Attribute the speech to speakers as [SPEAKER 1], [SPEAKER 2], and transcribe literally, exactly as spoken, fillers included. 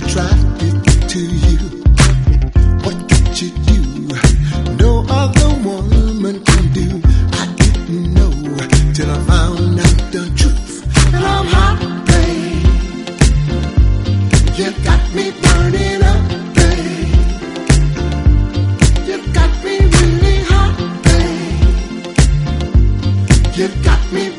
[SPEAKER 1] attracted to you. What could you do? No other woman can do. I didn't know till I found out the truth. And I'm hot, babe. You got me burning up, babe. You got me really hot, babe. You got me